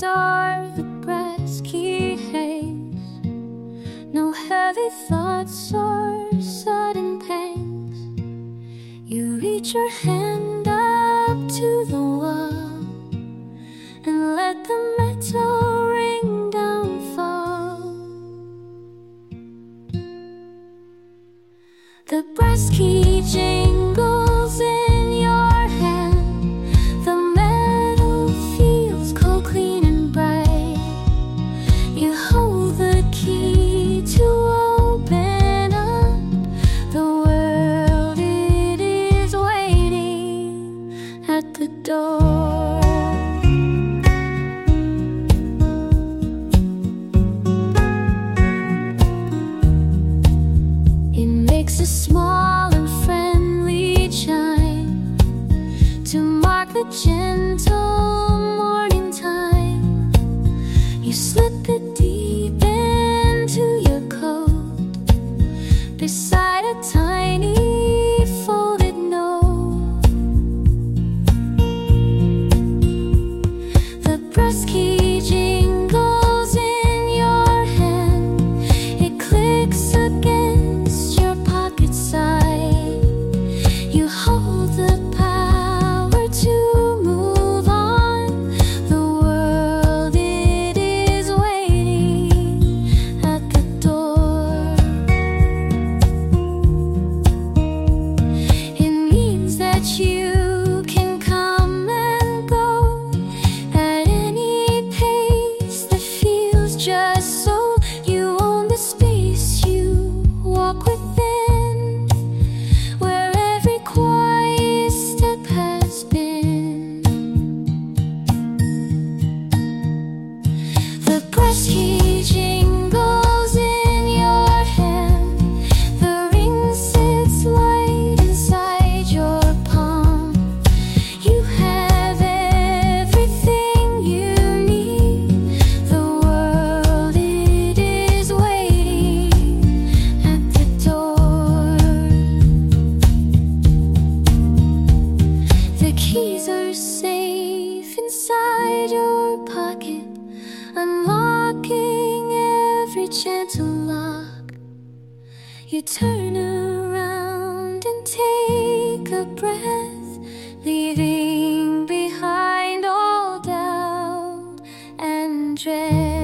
door, the brass key hangs. No heavy thoughts or sudden pangs. You reach your hand up to the wall and let the metal ring downfall. The brass key jingles in your hand. The metal feels cold, clean and bright. You hold the key to open up the world. It is waiting at the door. It makes a small and friendly chime to mark the gentle morning time. You slip it deep into your coat beside a tiny folded note. The brass key jingles in your hand. It clicks against your pocket side. You hold the power to move on. The world, it is waiting at the door. It means that you can come and go at any pace that feels just so. You own the space you walk within, where every quiet step has been. The brass key jingles in your hand. The ring sits light inside your palm. You have everything you need. The world, it is waiting at the door. The keys are safe inside your pocket, unlocking every gentle lock. You turn around and take a breath, leaving behind all doubt and dread.